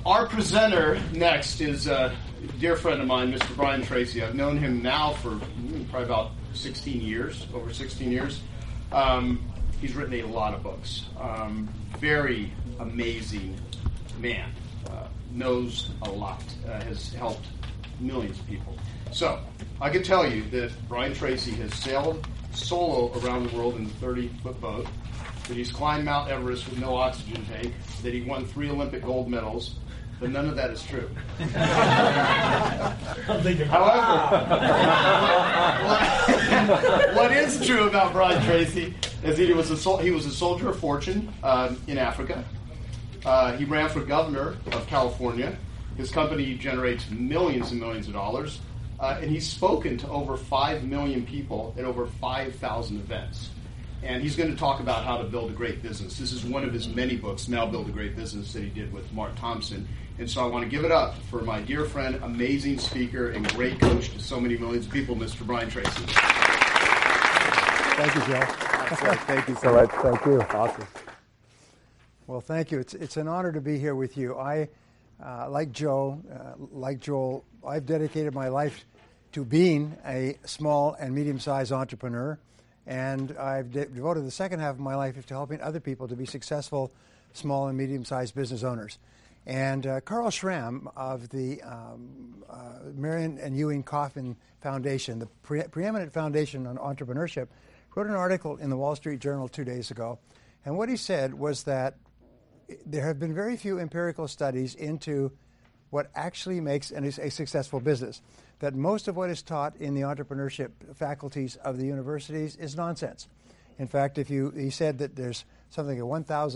Our presenter next is a dear friend of mine, Mr. Brian Tracy. I've known him now for probably about 16 years, over 16 years. He's written a lot of books. Very amazing man. Knows a lot. Has helped millions of people. So, I can tell you that Brian Tracy has sailed solo around the world in a 30-foot boat, that he's climbed Mount Everest with no oxygen tank, that he won 3 Olympic gold medals, but none of that is true. However, what is true about Brian Tracy is that he was a soldier of fortune in Africa. He ran for governor of California. His company generates millions and millions of dollars. And he's spoken to over 5 million people at over 5,000 events. And he's going to talk about how to build a great business. This is one of his many books, Now Build a Great Business, that he did with Mark Thompson. And so I want to give it up for my dear friend, amazing speaker, and great coach to so many millions of people, Mr. Brian Tracy. Thank you, Joe. Thank you so much. Thank you. Awesome. Well, thank you. It's an honor to be here with you. I, like Joe, like Joel, I've dedicated my life to being a small and medium-sized entrepreneur. And I've devoted the second half of my life to helping other people to be successful small and medium-sized business owners. And Carl Schramm of the Marion and Ewing Kauffman Foundation, the preeminent foundation on entrepreneurship, wrote an article in the Wall Street Journal 2 days ago. And what he said was that there have been very few empirical studies into what actually makes a successful business. That most of what is taught in the entrepreneurship faculties of the universities is nonsense. In fact, he said that there's something like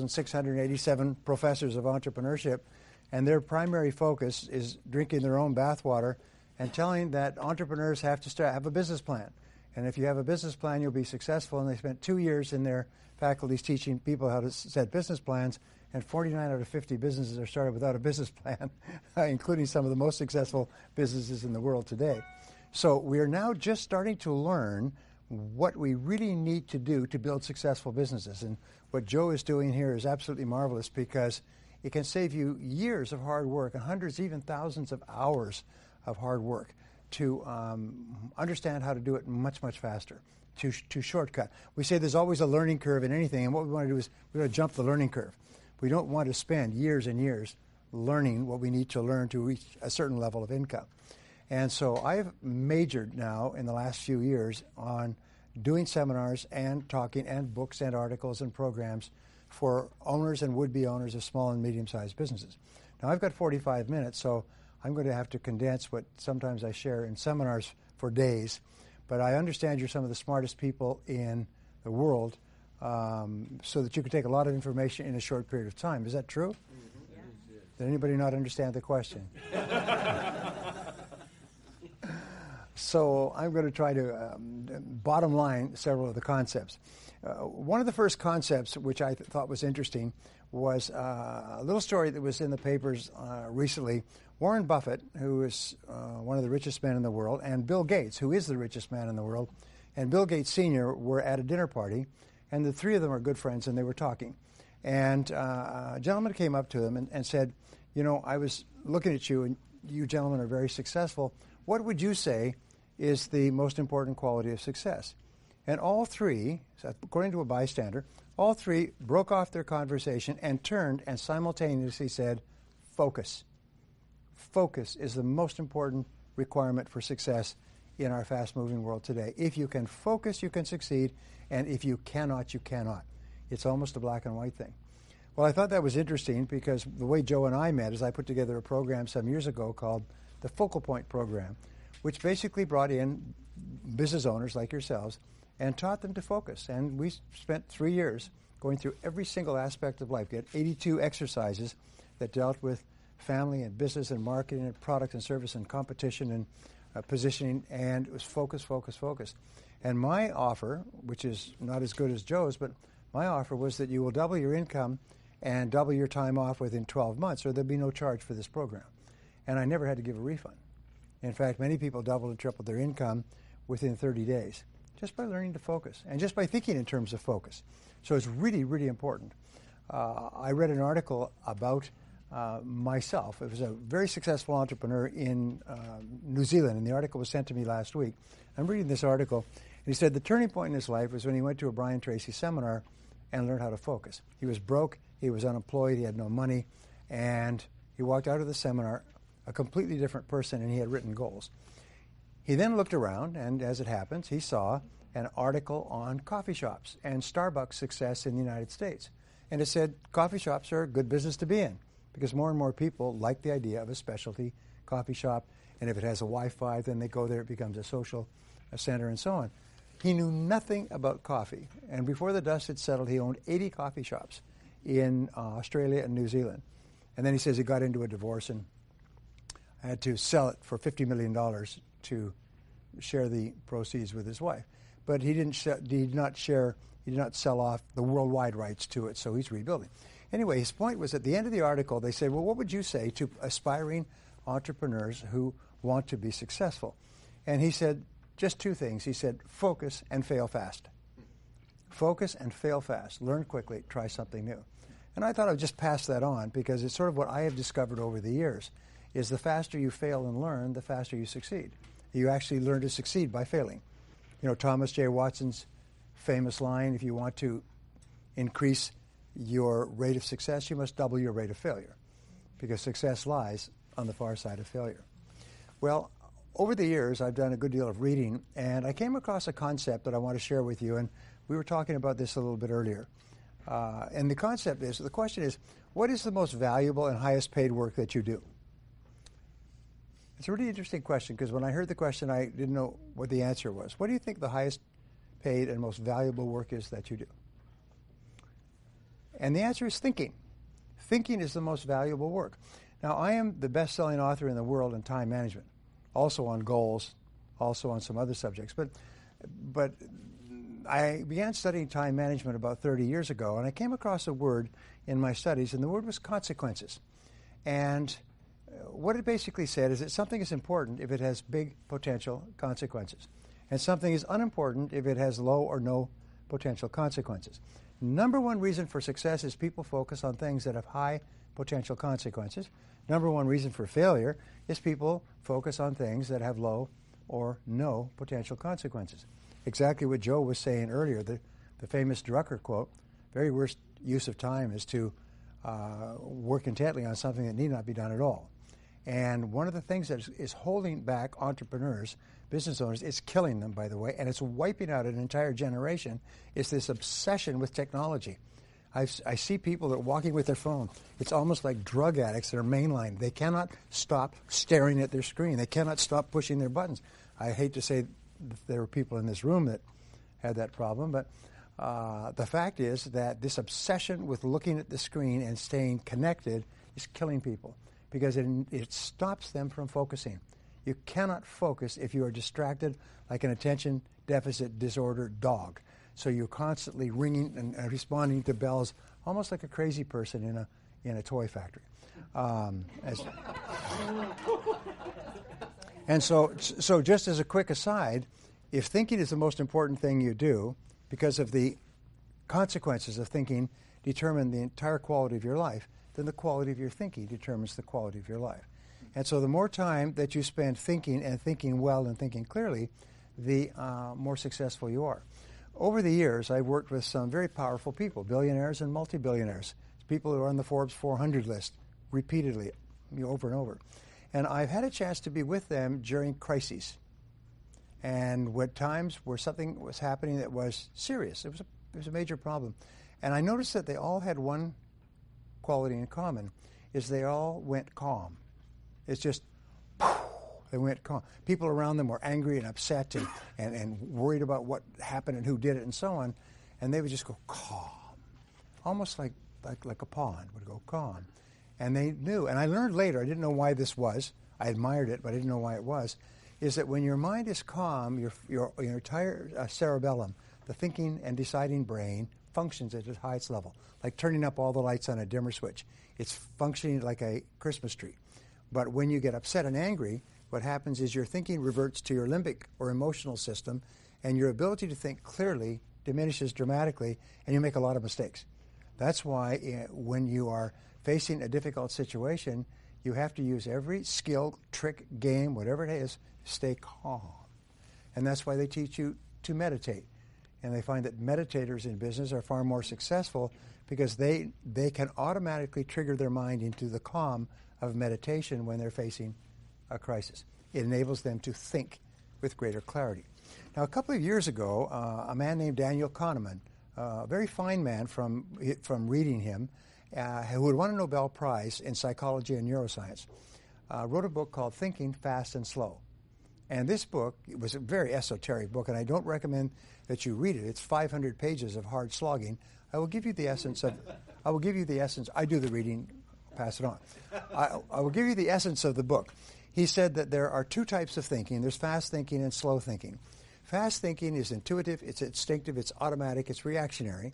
1,687 professors of entrepreneurship, and their primary focus is drinking their own bathwater and telling that entrepreneurs have to have a business plan. And if you have a business plan, you'll be successful. And they spent 2 years in their faculties teaching people how to set business plans, and 49 out of 50 businesses are started without a business plan, including some of the most successful businesses in the world today. So we are now just starting to learn what we really need to do to build successful businesses. And what Joe is doing here is absolutely marvelous, because it can save you years of hard work and hundreds, even thousands of hours of hard work to understand how to do it much, much faster, to shortcut. We say there's always a learning curve in anything, and what we want to do is we want to jump the learning curve. We don't want to spend years and years learning what we need to learn to reach a certain level of income. And so I've majored now in the last few years on doing seminars and talking and books and articles and programs for owners and would-be owners of small and medium-sized businesses. Now, I've got 45 minutes, so I'm going to have to condense what sometimes I share in seminars for days. But I understand you're some of the smartest people in the world, so that you can take a lot of information in a short period of time. Is that true? Mm-hmm. Yeah. Did anybody not understand the question? So I'm going to try to bottom line several of the concepts. One of the first concepts, which I thought was interesting, was a little story that was in the papers recently. Warren Buffett, who is one of the richest men in the world, and Bill Gates, who is the richest man in the world, and Bill Gates Sr. were at a dinner party. And the three of them are good friends, and they were talking. And a gentleman came up to them and said, you know, I was looking at you, and you gentlemen are very successful. What would you say is the most important quality of success? And all three, according to a bystander, all three broke off their conversation and turned and simultaneously said, focus. Focus is the most important requirement for success in our fast-moving world today. If you can focus, you can succeed. And if you cannot, you cannot. It's almost a black and white thing. Well, I thought that was interesting, because the way Joe and I met is I put together a program some years ago called the Focal Point Program, which basically brought in business owners like yourselves and taught them to focus. And we spent 3 years going through every single aspect of life. We had 82 exercises that dealt with family and business and marketing and product and service and competition and positioning, and it was focus, focus, focus. And my offer, which is not as good as Joe's, but my offer was that you will double your income and double your time off within 12 months, or there'll be no charge for this program. And I never had to give a refund. In fact, many people doubled and tripled their income within 30 days, just by learning to focus and just by thinking in terms of focus. So it's really, really important. I read an article about myself. It was a very successful entrepreneur in New Zealand, and the article was sent to me last week. I'm reading this article, and he said the turning point in his life was when he went to a Brian Tracy seminar and learned how to focus. He was broke, he was unemployed, he had no money, and he walked out of the seminar a completely different person, and he had written goals. He then looked around, and as it happens, he saw an article on coffee shops and Starbucks success in the United States. And it said coffee shops are a good business to be in because more and more people like the idea of a specialty coffee shop, and if it has a Wi-Fi, then they go there, it becomes a social center and so on. He knew nothing about coffee, and before the dust had settled, he owned 80 coffee shops in Australia and New Zealand. And then he says he got into a divorce and had to sell it for $50 million to share the proceeds with his wife. But he did not sell off the worldwide rights to it, so he's rebuilding. Anyway, his point was at the end of the article, they said, well, what would you say to aspiring entrepreneurs who want to be successful? And he said just two things. He said, focus and fail fast. Focus and fail fast. Learn quickly. Try something new. And I thought I would just pass that on because it's sort of what I have discovered over the years is the faster you fail and learn, the faster you succeed. You actually learn to succeed by failing. You know, Thomas J. Watson's famous line, if you want to increase your rate of success, you must double your rate of failure because success lies on the far side of failure. Well, over the years, I've done a good deal of reading, and I came across a concept that I want to share with you, and we were talking about this a little bit earlier. And the question is, what is the most valuable and highest paid work that you do? It's a really interesting question because when I heard the question, I didn't know what the answer was. What do you think the highest paid and most valuable work is that you do? And the answer is thinking. Thinking is the most valuable work. Now, I am the best-selling author in the world in time management, also on goals, also on some other subjects. But I began studying time management about 30 years ago, and I came across a word in my studies, and the word was consequences. And what it basically said is that something is important if it has big potential consequences, and something is unimportant if it has low or no potential consequences. Number one reason for success is people focus on things that have high potential consequences. Number one reason for failure is people focus on things that have low or no potential consequences. Exactly what Joe was saying earlier, the famous Drucker quote, very worst use of time is to work intently on something that need not be done at all. And one of the things that is holding back entrepreneurs, business owners, it's killing them, by the way, and it's wiping out an entire generation, is this obsession with technology. I see people that are walking with their phone. It's almost like drug addicts that are mainline. They cannot stop staring at their screen. They cannot stop pushing their buttons. I hate to say there were people in this room that had that problem, but the fact is that this obsession with looking at the screen and staying connected is killing people because it stops them from focusing. You cannot focus if you are distracted like an attention deficit disorder dog. So you're constantly ringing and responding to bells, almost like a crazy person in a toy factory. And so just as a quick aside, if thinking is the most important thing you do, because of the consequences of thinking determine the entire quality of your life, then the quality of your thinking determines the quality of your life. And so the more time that you spend thinking and thinking well and thinking clearly, the more successful you are. Over the years, I've worked with some very powerful people, billionaires and multi-billionaires, people who are on the Forbes 400 list repeatedly, over and over. And I've had a chance to be with them during crises and when times where something was happening that was serious. It was a major problem. And I noticed that they all had one quality in common, is they all went calm. It's just, they went calm. People around them were angry and upset and worried about what happened and who did it and so on, and they would just go calm, almost like a pond would go calm. And they knew, and I learned later, I didn't know why this was, I admired it, but I didn't know why it was, is that when your mind is calm, your entire cerebellum, the thinking and deciding brain, functions at its highest level, like turning up all the lights on a dimmer switch. It's functioning like a Christmas tree. But when you get upset and angry, what happens is your thinking reverts to your limbic or emotional system, and your ability to think clearly diminishes dramatically, and you make a lot of mistakes. That's why when you are facing a difficult situation, you have to use every skill, trick, game, whatever it is, stay calm. And that's why they teach you to meditate. And they find that meditators in business are far more successful because they can automatically trigger their mind into the calm of meditation when they're facing a crisis. It enables them to think with greater clarity. Now, a couple of years ago, a man named Daniel Kahneman, a very fine man from reading him, who had won a Nobel Prize in psychology and neuroscience, wrote a book called Thinking Fast and Slow. And this book, it was a very esoteric book, and I don't recommend that you read it. It's 500 pages of hard slogging. I will give you the essence. I do the reading, pass it on. I will give you the essence of the book. He said that there are two types of thinking. There's fast thinking and slow thinking. Fast thinking is intuitive, it's instinctive, it's automatic, it's reactionary.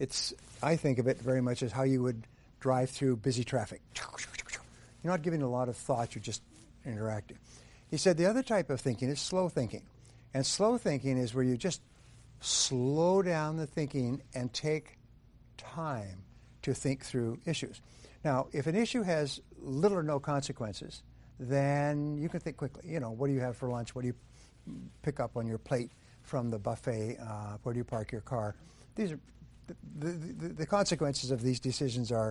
I think of it very much as how you would drive through busy traffic. You're not giving a lot of thought, you're just interacting. He said the other type of thinking is slow thinking. And slow thinking is where you just slow down the thinking and take time to think through issues. Now, if an issue has little or no consequences, then you can think quickly. You know, what do you have for lunch? What do you pick up on your plate from the buffet? Where do you park your car? These are the consequences of these decisions are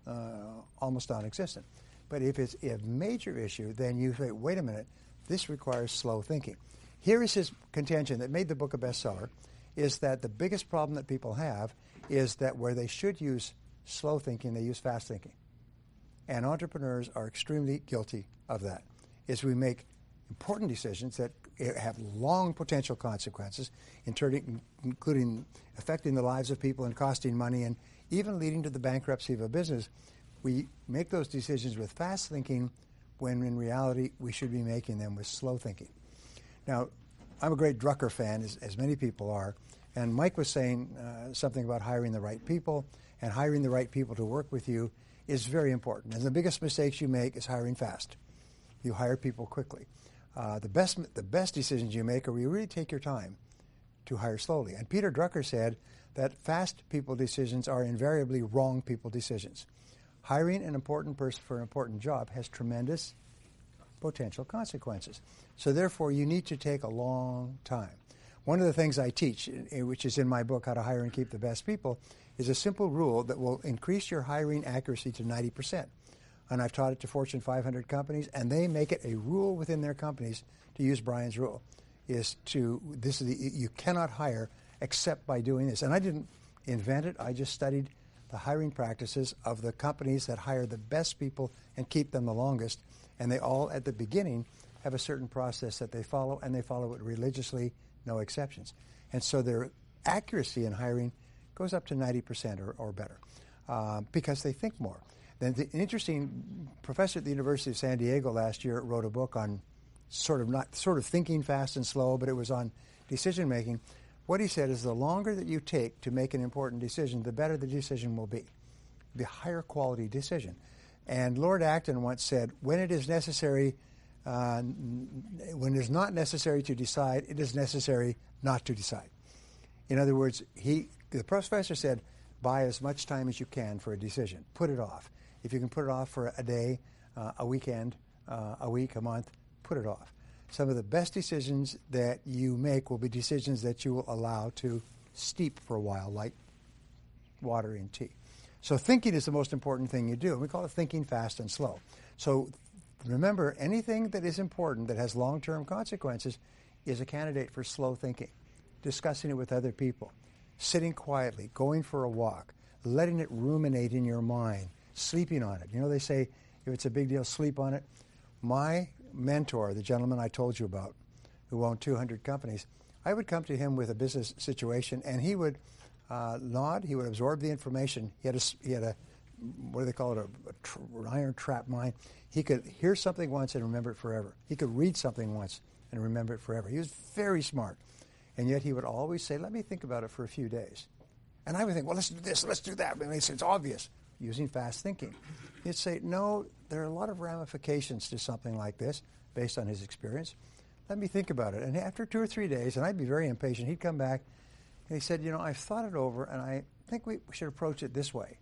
almost non-existent. But if it's a major issue, then you say, wait a minute, this requires slow thinking. Here is his contention that made the book a bestseller, is that the biggest problem that people have is that where they should use slow thinking, they use fast thinking. And entrepreneurs are extremely guilty of that, is we make important decisions that have long potential consequences, including affecting the lives of people and costing money and even leading to the bankruptcy of a business. We make those decisions with fast thinking when in reality we should be making them with slow thinking. Now, I'm a great Drucker fan, as many people are, and Mike was saying something about hiring the right people, and hiring the right people to work with you is very important. And the biggest mistakes you make is hiring fast. You hire people quickly. The best decisions you make are where you really take your time to hire slowly. And Peter Drucker said that fast people decisions are invariably wrong people decisions. Hiring an important person for an important job has tremendous potential consequences. So therefore, you need to take a long time. One of the things I teach, which is in my book, How to Hire and Keep the Best People, is a simple rule that will increase your hiring accuracy to 90%. And I've taught it to Fortune 500 companies, and they make it a rule within their companies to use Brian's rule. You cannot hire except by doing this. And I didn't invent it. I just studied the hiring practices of the companies that hire the best people and keep them the longest. And they all, at the beginning, have a certain process that they follow, and they follow it religiously, no exceptions. And so their accuracy in hiring goes up to 90% or better because they think more. Then an interesting professor at the University of San Diego last year wrote a book on sort of thinking fast and slow, but it was on decision making. What he said is the longer that you take to make an important decision, the better the decision will be, the higher quality decision. And Lord Acton once said, when it is necessary, when it is not necessary to decide, it is necessary not to decide. In other words, the professor said, buy as much time as you can for a decision. Put it off. If you can put it off for a day, a weekend, a week, a month, put it off. Some of the best decisions that you make will be decisions that you will allow to steep for a while, like water in tea. So thinking is the most important thing you do. And we call it thinking fast and slow. So remember, anything that is important that has long-term consequences is a candidate for slow thinking. Discussing it with other people, sitting quietly, going for a walk, letting it ruminate in your mind, sleeping on it. You know, they say if it's a big deal, sleep on it. My mentor, the gentleman I told you about, who owned 200 companies, I would come to him with a business situation, and he would nod. He would absorb the information. He had a what do they call it, an iron trap mind. He could hear something once and remember it forever. He could read something once and remember it forever. He was very smart. And yet he would always say, let me think about it for a few days. And I would think, well, let's do this, let's do that. I mean, it's obvious, using fast thinking. He'd say, no, there are a lot of ramifications to something like this based on his experience. Let me think about it. And after 2 or 3 days, and I'd be very impatient, he'd come back and he said, you know, I've thought it over and I think we should approach it this way.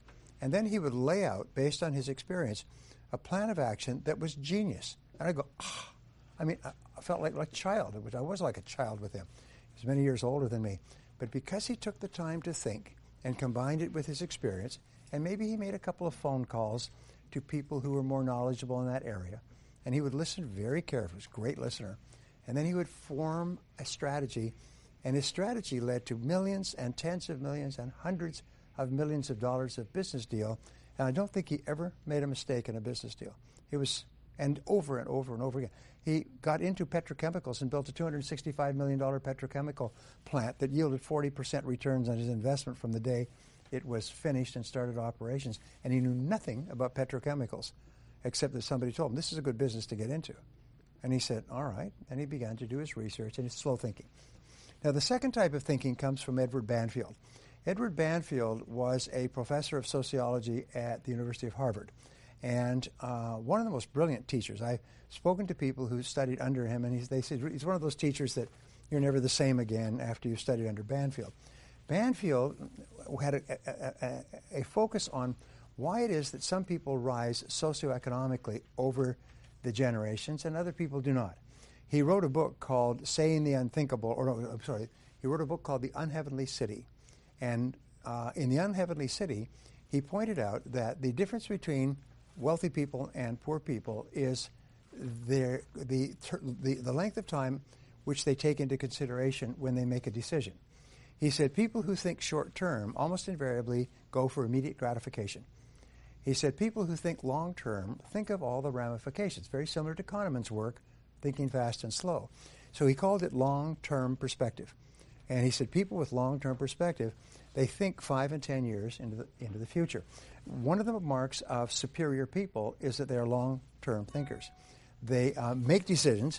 And then he would lay out, based on his experience, a plan of action that was genius. And I go, I mean, I felt like a child. I was like a child with him. He was many years older than me. But because he took the time to think and combined it with his experience, and maybe he made a couple of phone calls to people who were more knowledgeable in that area, and he would listen very carefully. He was a great listener. And then he would form a strategy, and his strategy led to millions and tens of millions and hundreds of millions of dollars of business deal. And I don't think he ever made a mistake in a business deal. It was, and over and over and over again. He got into petrochemicals and built a $265 million petrochemical plant that yielded 40% returns on his investment from the day it was finished and started operations. And he knew nothing about petrochemicals, except that somebody told him, this is a good business to get into. And he said, all right. And he began to do his research and his slow thinking. Now, the second type of thinking comes from Edward Banfield. Edward Banfield was a professor of sociology at the University of Harvard, and one of the most brilliant teachers. I've spoken to people who studied under him, and they said he's one of those teachers that you're never the same again after you've studied under Banfield. Banfield had a focus on why it is that some people rise socioeconomically over the generations and other people do not. He wrote a book called Saying the Unthinkable, he wrote a book called The Unheavenly City. And in The Unheavenly City, he pointed out that the difference between wealthy people and poor people is the length of time which they take into consideration when they make a decision. He said people who think short term almost invariably go for immediate gratification. He said people who think long term think of all the ramifications, very similar to Kahneman's work, Thinking Fast and Slow. So he called it long-term perspective. And he said people with long-term perspective, they think 5 and 10 years into the future. One of the marks of superior people is that they're long-term thinkers. They make decisions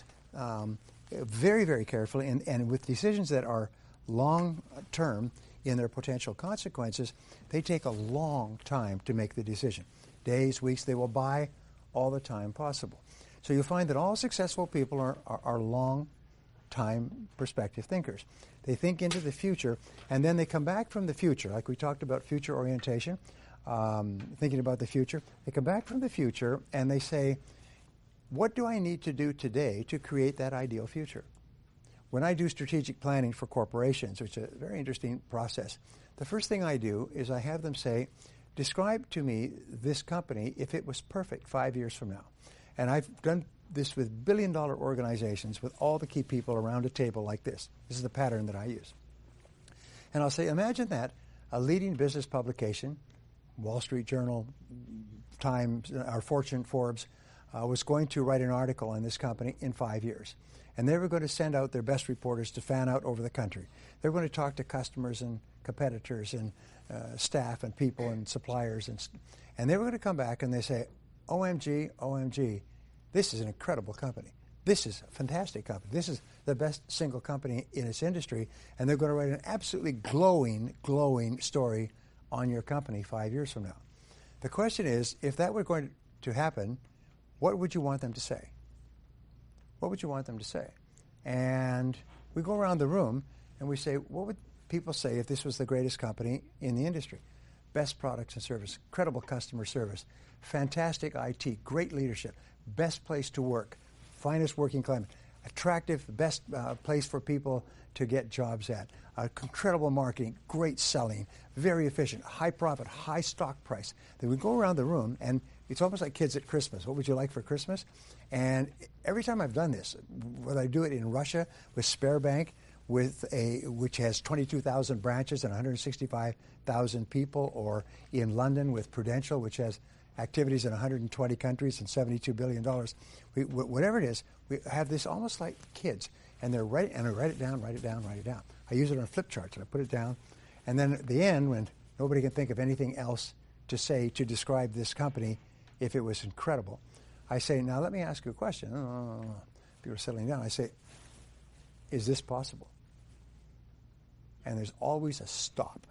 very, very carefully, and with decisions that are long-term in their potential consequences, they take a long time to make the decision. Days, weeks, they will buy all the time possible. So you'll find that all successful people are long-time perspective thinkers. They think into the future, and then they come back from the future, like we talked about future orientation, thinking about the future. They come back from the future, and they say, what do I need to do today to create that ideal future? When I do strategic planning for corporations, which is a very interesting process, the first thing I do is I have them say, describe to me this company if it was perfect 5 years from now. And I've done this with billion-dollar organizations with all the key people around a table like this. This is the pattern that I use. And I'll say, imagine that a leading business publication, Wall Street Journal, Times, or Fortune, Forbes, was going to write an article on this company in 5 years. And they were going to send out their best reporters to fan out over the country. They were going to talk to customers and competitors and staff and people and suppliers. And they were going to come back and they say, OMG, OMG, this is an incredible company. This is a fantastic company. This is the best single company in its industry. And they're going to write an absolutely glowing, glowing story on your company 5 years from now. The question is, if that were going to happen, what would you want them to say? What would you want them to say? And we go around the room and we say, what would people say if this was the greatest company in the industry? Best products and service, incredible customer service, fantastic IT, great leadership, best place to work, finest working climate, attractive, best place for people to get jobs at, incredible marketing, great selling, very efficient, high profit, high stock price. Then we go around the room, and it's almost like kids at Christmas. What would you like for Christmas? And every time I've done this, whether I do it in Russia with Sberbank, which has 22,000 branches and 165,000 people, or in London with Prudential, which has activities in 120 countries and $72 billion. Whatever it is, we have this almost like kids, and I write it down, write it down, write it down. I use it on flip charts, and I put it down. And then at the end, when nobody can think of anything else to say to describe this company, if it was incredible, I say, now let me ask you a question. People are settling down. I say, is this possible? And there's always a stop.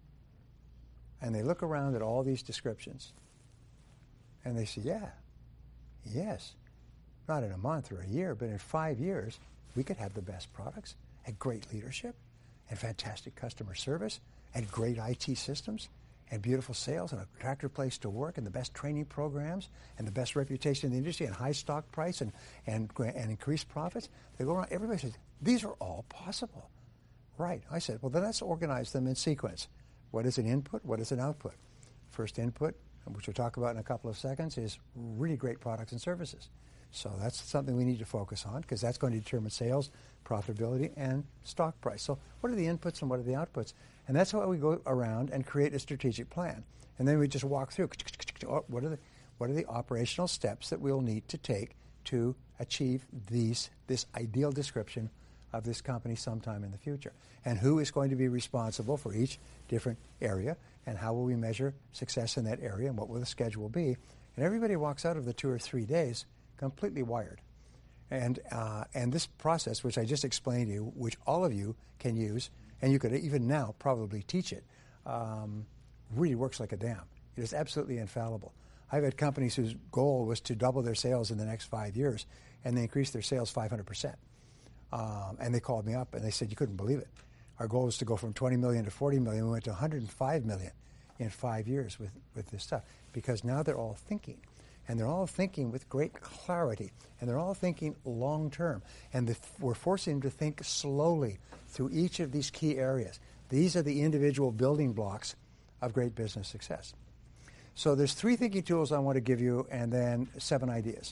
And they look around at all these descriptions, and they say, yeah, yes, not in a month or a year, but in 5 years, we could have the best products and great leadership and fantastic customer service and great IT systems and beautiful sales and a attractive place to work and the best training programs and the best reputation in the industry and high stock price and increased profits. They go around, everybody says, these are all possible. Right. I said, well, then let's organize them in sequence. What is an input? What is an output? First input, which we'll talk about in a couple of seconds, is really great products and services. So that's something we need to focus on because that's going to determine sales, profitability, and stock price. So what are the inputs and what are the outputs? And that's how we go around and create a strategic plan. And then we just walk through, what are the operational steps that we'll need to take to achieve this ideal description of this company sometime in the future. And who is going to be responsible for each different area, and how will we measure success in that area, and what will the schedule be. And everybody walks out of the 2 or 3 days completely wired. And this process, which I just explained to you, which all of you can use, and you could even now probably teach it, really works like a dam. It is absolutely infallible. I've had companies whose goal was to double their sales in the next 5 years, and they increased their sales 500%. And they called me up and they said, you couldn't believe it. Our goal was to go from 20 million to 40 million. We went to 105 million in 5 years with this stuff, because now they're all thinking. And they're all thinking with great clarity. And they're all thinking long term. And we're forcing them to think slowly through each of these key areas. These are the individual building blocks of great business success. So there's 3 thinking tools I want to give you, and then 7 ideas.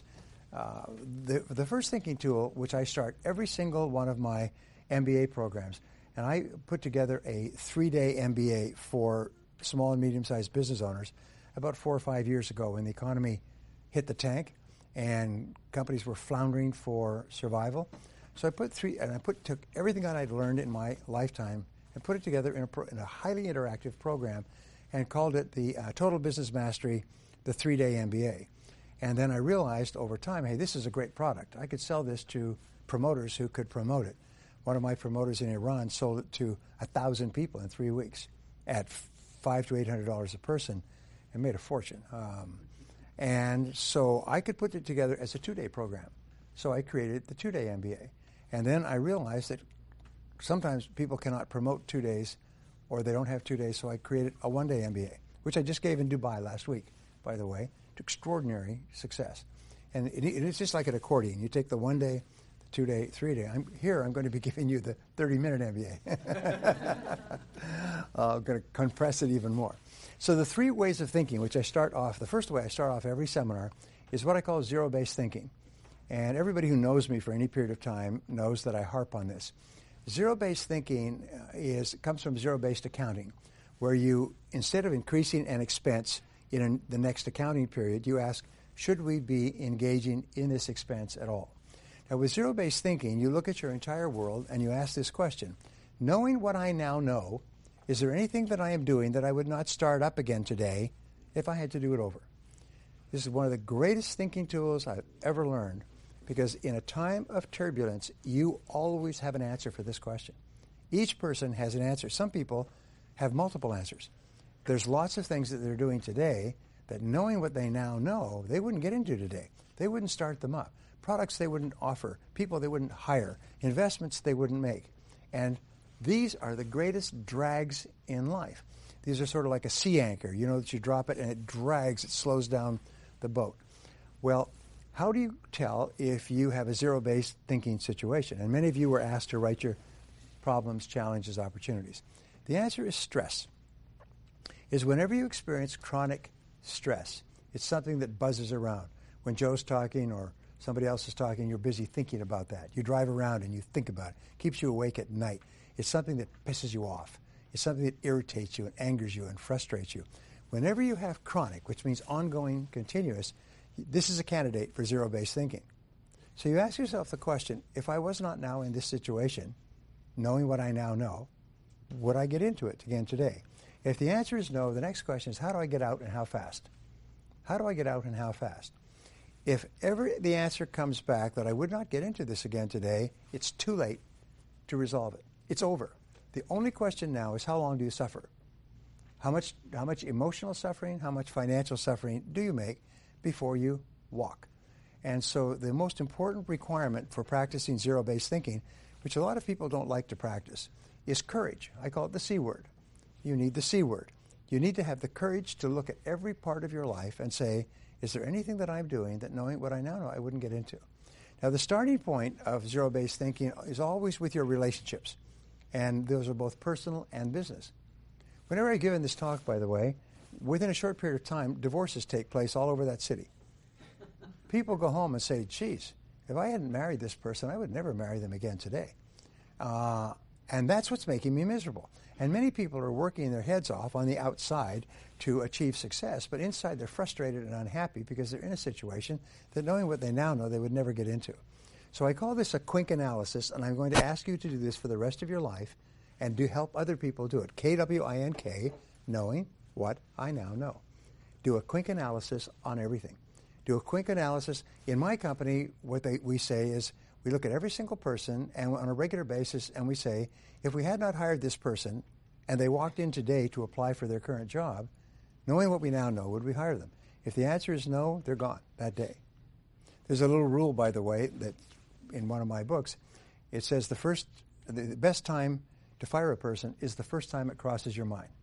The first thinking tool, which I start every single one of my MBA programs, and I put together a 3-day MBA for small and medium-sized business owners about 4 or 5 years ago when the economy hit the tank and companies were floundering for survival. So I took everything that I'd learned in my lifetime and put it together in a highly interactive program and called it the Total Business Mastery, the 3-day MBA. And then I realized over time, hey, this is a great product. I could sell this to promoters who could promote it. One of my promoters in Iran sold it to 1,000 people in 3 weeks at $500 to $800 a person and made a fortune. And so I could put it together as a 2-day program. So I created the 2-day MBA. And then I realized that sometimes people cannot promote 2 days or they don't have 2 days, so I created a 1-day MBA, which I just gave in Dubai last week, by the way, to extraordinary success. And it's just like an accordion. You take the 1 day, the 2 day, 3 day. I'm going to be giving you the 30-minute MBA. I'm going to compress it even more. So the 3 ways of thinking, which I start off, the first way I start off every seminar is what I call zero-based thinking. And everybody who knows me for any period of time knows that I harp on this. Zero-based thinking comes from zero-based accounting, where you, instead of increasing an expense in the next accounting period, you ask, should we be engaging in this expense at all? Now, with zero-based thinking, you look at your entire world and you ask this question: knowing what I now know, is there anything that I am doing that I would not start up again today if I had to do it over? This is one of the greatest thinking tools I've ever learned, because in a time of turbulence, you always have an answer for this question. Each person has an answer. Some people have multiple answers. There's lots of things that they're doing today that, knowing what they now know, they wouldn't get into today. They wouldn't start them up. Products they wouldn't offer. People they wouldn't hire. Investments they wouldn't make. And these are the greatest drags in life. These are sort of like a sea anchor. You know that you drop it and it drags, it slows down the boat. Well, how do you tell if you have a zero-based thinking situation? And many of you were asked to write your problems, challenges, opportunities. The answer is stress. Is whenever you experience chronic stress, it's something that buzzes around. When Joe's talking or somebody else is talking, you're busy thinking about that. You drive around and you think about it. Keeps you awake at night. It's something that pisses you off. It's something that irritates you and angers you and frustrates you. Whenever you have chronic, which means ongoing, continuous, this is a candidate for zero-based thinking. So you ask yourself the question, if I was not now in this situation, knowing what I now know, would I get into it again today? If the answer is no, the next question is, how do I get out and how fast? How do I get out and how fast? If ever the answer comes back that I would not get into this again today, it's too late to resolve it. It's over. The only question now is, how long do you suffer? How much emotional suffering, how much financial suffering do you make before you walk? And so the most important requirement for practicing zero-based thinking, which a lot of people don't like to practice, is courage. I call it the C word. You need the C word. You need to have the courage to look at every part of your life and say, is there anything that I'm doing that, knowing what I now know, I wouldn't get into? Now, the starting point of zero-based thinking is always with your relationships, and those are both personal and business. Whenever I give in this talk, by the way, within a short period of time, divorces take place all over that city. People go home and say, geez, if I hadn't married this person, I would never marry them again today. And that's what's making me miserable. And many people are working their heads off on the outside to achieve success, but inside they're frustrated and unhappy because they're in a situation that, knowing what they now know, they would never get into. So I call this a Quink analysis, and I'm going to ask you to do this for the rest of your life and do help other people do it. Kwink, knowing what I now know. Do a Quink analysis on everything. Do a Quink analysis. In my company, what we say is we look at every single person and on a regular basis, and we say, if we had not hired this person and they walked in today to apply for their current job, knowing what we now know, would we hire them? If the answer is no, they're gone that day. There's a little rule, by the way, that in one of my books, it says the best time to fire a person is the first time it crosses your mind.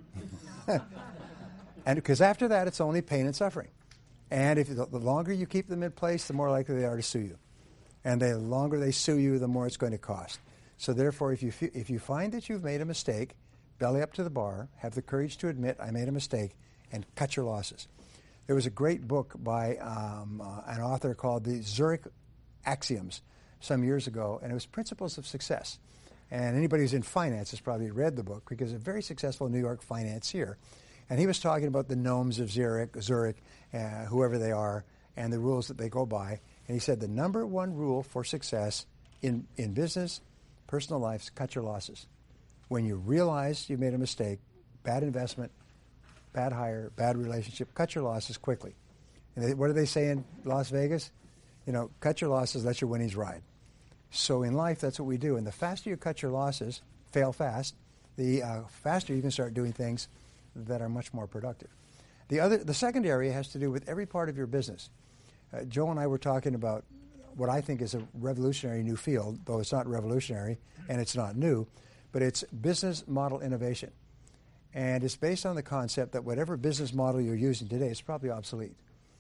And because after that, it's only pain and suffering. And if the longer you keep them in place, the more likely they are to sue you. And the longer they sue you, the more it's going to cost. So therefore, if you find that you've made a mistake, belly up to the bar, have the courage to admit I made a mistake, and cut your losses. There was a great book by an author called the Zurich Axioms some years ago, and it was Principles of Success. And anybody who's in finance has probably read the book because a very successful New York financier. And he was talking about the gnomes of Zurich, whoever they are, and the rules that they go by. And he said the number one rule for success in business, personal life, is cut your losses. When you realize you made a mistake, bad investment, bad hire, bad relationship, cut your losses quickly. And what do they say in Las Vegas? Cut your losses, let your winnings ride. So in life, that's what we do. And the faster you cut your losses, fail fast, the faster you can start doing things that are much more productive. The second area has to do with every part of your business. Joe and I were talking about what I think is a revolutionary new field, though it's not revolutionary and it's not new, but it's business model innovation. And it's based on the concept that whatever business model you're using today is probably obsolete.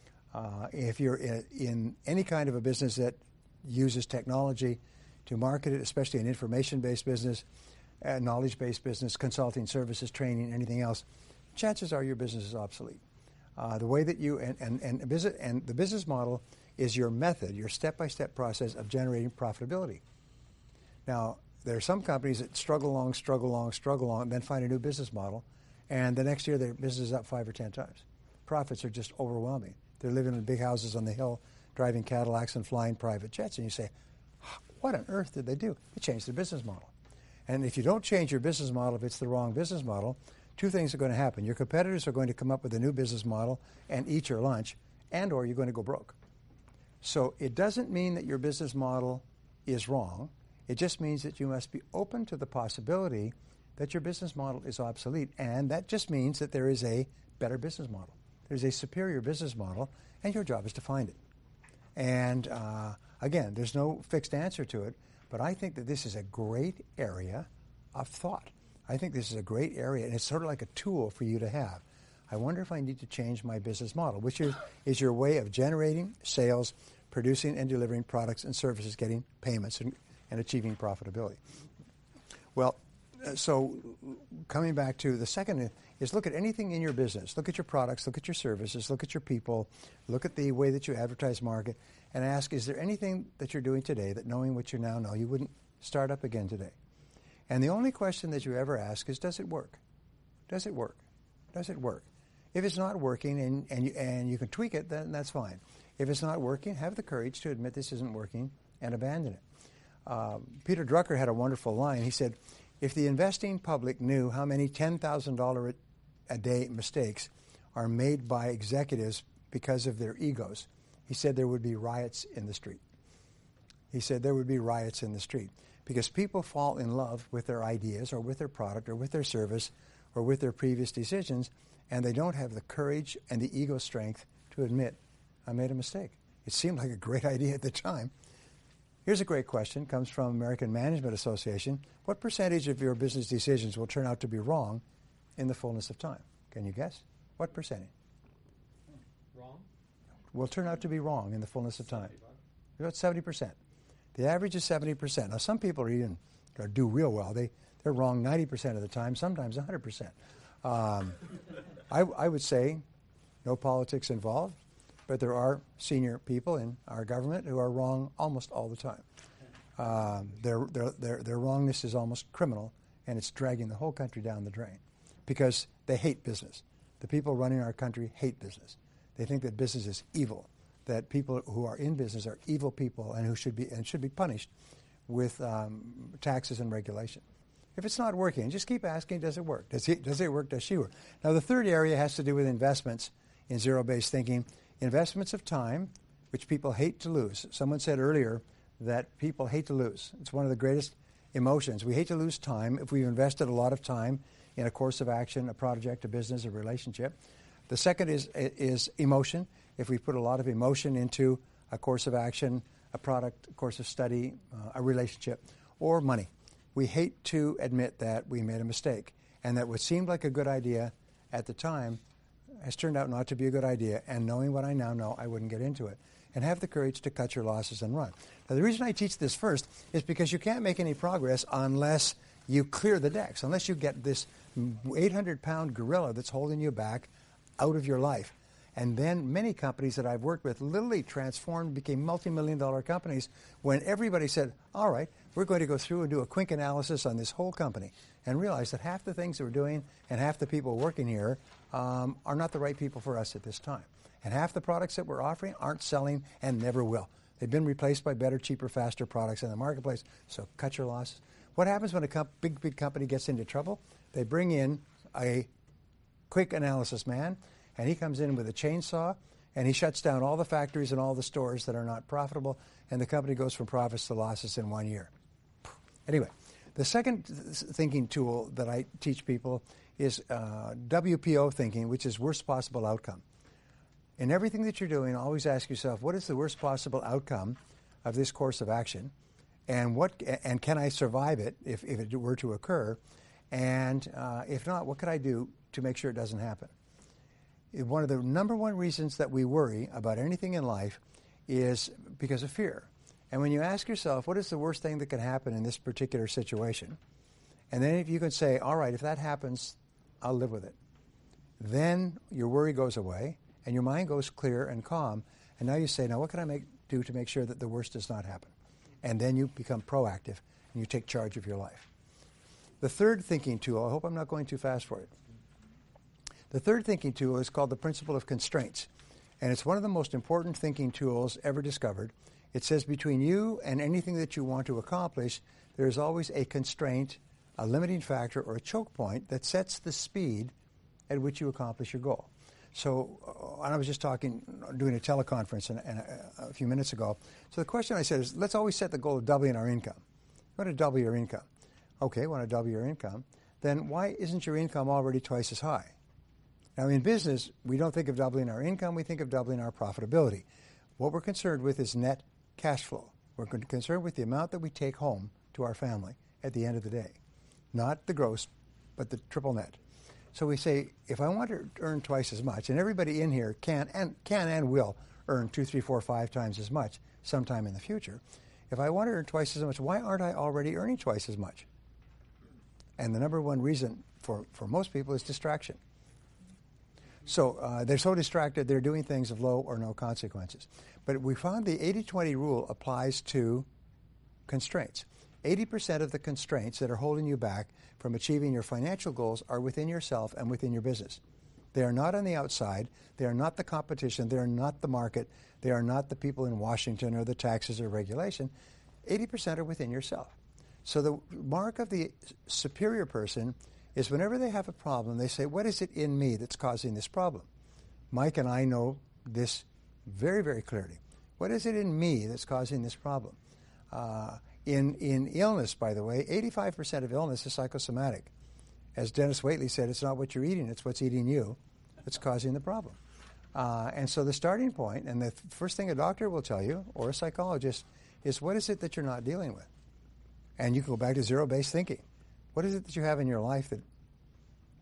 If you're in any kind of a business that uses technology to market it, especially an information-based business, knowledge-based business, consulting services, training, anything else, chances are your business is obsolete. The way that you and the business model is your method, your step-by-step process of generating profitability. Now, there are some companies that struggle along, and then find a new business model, and the next year their business is up 5 or 10 times. Profits are just overwhelming. They're living in big houses on the hill, driving Cadillacs and flying private jets, and you say, what on earth did they do? They changed their business model. And if you don't change your business model, if it's the wrong business model, two things are going to happen. Your competitors are going to come up with a new business model and eat your lunch, and or you're going to go broke. So it doesn't mean that your business model is wrong. It just means that you must be open to the possibility that your business model is obsolete, and that just means that there is a better business model. There's a superior business model, and your job is to find it. And again, there's no fixed answer to it, but I think that this is a great area of thought. I think this is a great area, and it's sort of like a tool for you to have. I wonder if I need to change my business model, which is your way of generating sales, producing and delivering products and services, getting payments, and achieving profitability. Well, so coming back to the second is look at anything in your business. Look at your products, look at your services, look at your people, look at the way that you advertise, market, and ask, is there anything that you're doing today that, knowing what you now know, you wouldn't start up again today? And the only question that you ever ask is, does it work? Does it work? Does it work? If it's not working and you can tweak it, then that's fine. If it's not working, have the courage to admit this isn't working and abandon it. Peter Drucker had a wonderful line. He said, if the investing public knew how many $10,000 a day mistakes are made by executives because of their egos, he said there would be riots in the street. He said there would be riots in the street because people fall in love with their ideas or with their product or with their service or with their previous decisions, and they don't have the courage and the ego strength to admit, I made a mistake. It seemed like a great idea at the time. Here's a great question. Comes from American Management Association. What percentage of your business decisions will turn out to be wrong, in the fullness of time. Can you guess? What percentage? Wrong? Will turn out to be wrong in the fullness of time. About 70%. The average is 70%. Now, some people are even do real well. They're wrong 90% of the time, sometimes 100%. I would say no politics involved, but there are senior people in our government who are wrong almost all the time. Their wrongness is almost criminal, and it's dragging the whole country down the drain because they hate business. The people running our country hate business. They think that business is evil, that people who are in business are evil people and who should be punished with taxes and regulation. If it's not working, just keep asking, does it work? Does it work? Does she work? Now, the third area has to do with investments in zero-based thinking. Investments of time, which people hate to lose. Someone said earlier that people hate to lose. It's one of the greatest emotions. We hate to lose time if we've invested a lot of time in a course of action, a project, a business, a relationship. The second is emotion. If we put a lot of emotion into a course of action, a product, a course of study, a relationship, or money. We hate to admit that we made a mistake and that what seemed like a good idea at the time has turned out not to be a good idea, and knowing what I now know, I wouldn't get into it. And have the courage to cut your losses and run. Now, the reason I teach this first is because you can't make any progress unless you clear the decks, unless you get this 800-pound gorilla that's holding you back out of your life. And then many companies that I've worked with literally transformed, became multi-million-dollar companies when everybody said, all right, we're going to go through and do a quick analysis on this whole company and realize that half the things that we're doing and half the people working here are not the right people for us at this time. And half the products that we're offering aren't selling and never will. They've been replaced by better, cheaper, faster products in the marketplace, so cut your losses. What happens when a big company gets into trouble? They bring in a quick analysis man, and he comes in with a chainsaw, and he shuts down all the factories and all the stores that are not profitable, and the company goes from profits to losses in 1 year. Anyway, the second thinking tool that I teach people is WPO thinking, which is worst possible outcome. In everything that you're doing, always ask yourself, what is the worst possible outcome of this course of action? And can I survive it if it were to occur? And if not, what could I do to make sure it doesn't happen? One of the number one reasons that we worry about anything in life is because of fear. And when you ask yourself, what is the worst thing that could happen in this particular situation? And then if you can say, all right, if that happens, I'll live with it. Then your worry goes away and your mind goes clear and calm. And now you say, now what can I do to make sure that the worst does not happen? And then you become proactive and you take charge of your life. The third thinking tool, I hope I'm not going too fast for it. The third thinking tool is called the principle of constraints. And it's one of the most important thinking tools ever discovered. It says between you and anything that you want to accomplish, there's always a constraint, a limiting factor, or a choke point that sets the speed at which you accomplish your goal. So I was just doing a teleconference a few minutes ago. So the question I said is, let's always set the goal of doubling our income. You want to double your income. Okay, want to double your income. Then why isn't your income already twice as high? Now, in business, we don't think of doubling our income. We think of doubling our profitability. What we're concerned with is net cash flow. We're concerned with the amount that we take home to our family at the end of the day. Not the gross, but the triple net. So we say, if I want to earn twice as much, and everybody in here can and will earn 2, 3, 4, 5 times as much sometime in the future. If I want to earn twice as much, why aren't I already earning twice as much? And the number one reason for most people is distraction. So they're so distracted, they're doing things of low or no consequences. But we found the 80-20 rule applies to constraints. 80% of the constraints that are holding you back from achieving your financial goals are within yourself and within your business. They are not on the outside. They are not the competition. They are not the market. They are not the people in Washington or the taxes or regulation. 80% are within yourself. So the mark of the superior person is whenever they have a problem, they say, what is it in me that's causing this problem? Mike and I know this very, very clearly. What is it in me that's causing this problem? In illness, by the way, 85% of illness is psychosomatic. As Dennis Waitley said, it's not what you're eating, it's what's eating you that's causing the problem. And so the starting point, and the first thing a doctor will tell you, or a psychologist, is what is it that you're not dealing with? And you can go back to zero-based thinking. What is it that you have in your life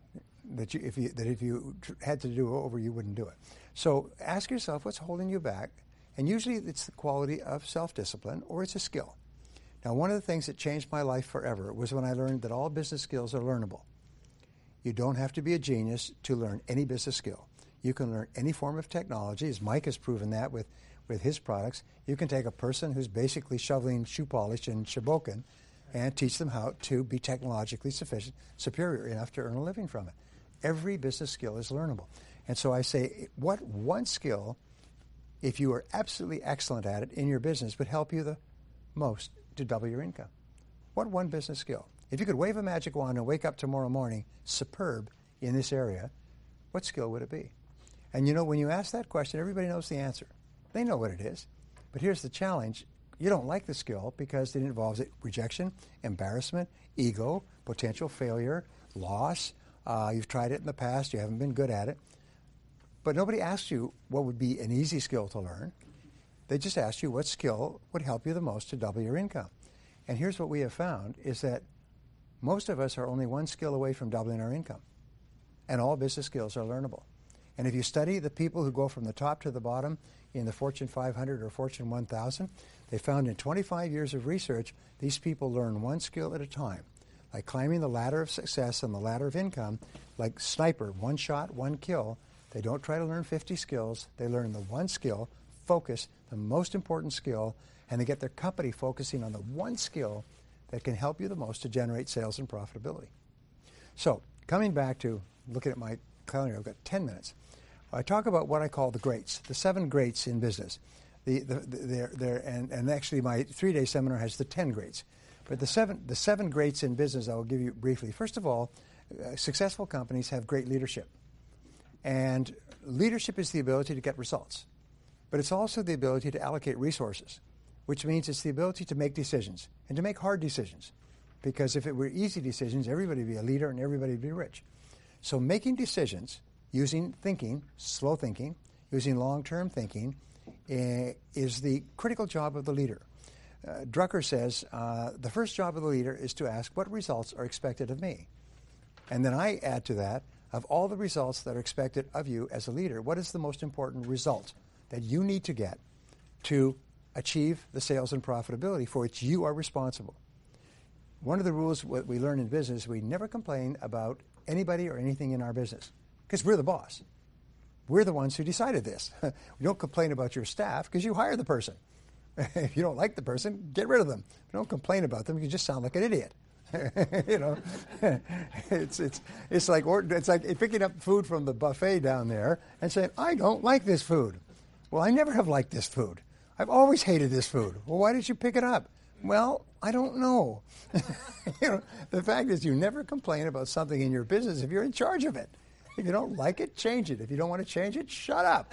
that if you had to do it over, you wouldn't do it. So ask yourself what's holding you back, and usually it's the quality of self-discipline or it's a skill. Now, one of the things that changed my life forever was when I learned that all business skills are learnable. You don't have to be a genius to learn any business skill. You can learn any form of technology, as Mike has proven that with his products. You can take a person who's basically shoveling shoe polish in Shabokin and teach them how to be technologically superior enough to earn a living from it. Every business skill is learnable. And so I say, what one skill, if you are absolutely excellent at it in your business, would help you the most to double your income? What one business skill? If you could wave a magic wand and wake up tomorrow morning superb in this area, what skill would it be? And you know, when you ask that question, everybody knows the answer. They know what it is. But here's the challenge. You don't like the skill because it involves rejection, embarrassment, ego, potential failure, loss. You've tried it in the past. You haven't been good at it. But nobody asked you what would be an easy skill to learn. They just asked you what skill would help you the most to double your income. And here's what we have found is that most of us are only one skill away from doubling our income. And all business skills are learnable. And if you study the people who go from the top to the bottom in the Fortune 500 or Fortune 1000, they found in 25 years of research, these people learn one skill at a time. Like climbing the ladder of success and the ladder of income, like sniper, one shot, one kill. They don't try to learn 50 skills. They learn the one skill, focus, the most important skill, and they get their company focusing on the one skill that can help you the most to generate sales and profitability. So, coming back to looking at my calendar, I've got 10 minutes. I talk about what I call the greats, the 7 greats in business. And actually my 3-day seminar has the 10 greats. But the seven greats in business I will give you briefly. First of all, successful companies have great leadership. And leadership is the ability to get results. But it's also the ability to allocate resources, which means it's the ability to make decisions and to make hard decisions. Because if it were easy decisions, everybody would be a leader and everybody would be rich. So making decisions using thinking, slow thinking, using long-term thinking, is the critical job of the leader. Drucker says, the first job of the leader is to ask, what results are expected of me? And then I add to that, of all the results that are expected of you as a leader, what is the most important result that you need to get to achieve the sales and profitability for which you are responsible? One of the rules what we learn in business, we never complain about anybody or anything in our business because we're the boss. We're the ones who decided this. We don't complain about your staff because you hire the person. If you don't like the person, get rid of them. Don't complain about them. You just sound like an idiot. You know, it's like picking up food from the buffet down there and saying, I don't like this food. Well, I never have liked this food. I've always hated this food. Well, why did you pick it up? Well, I don't know. You know, the fact is you never complain about something in your business if you're in charge of it. If you don't like it, change it. If you don't want to change it, shut up.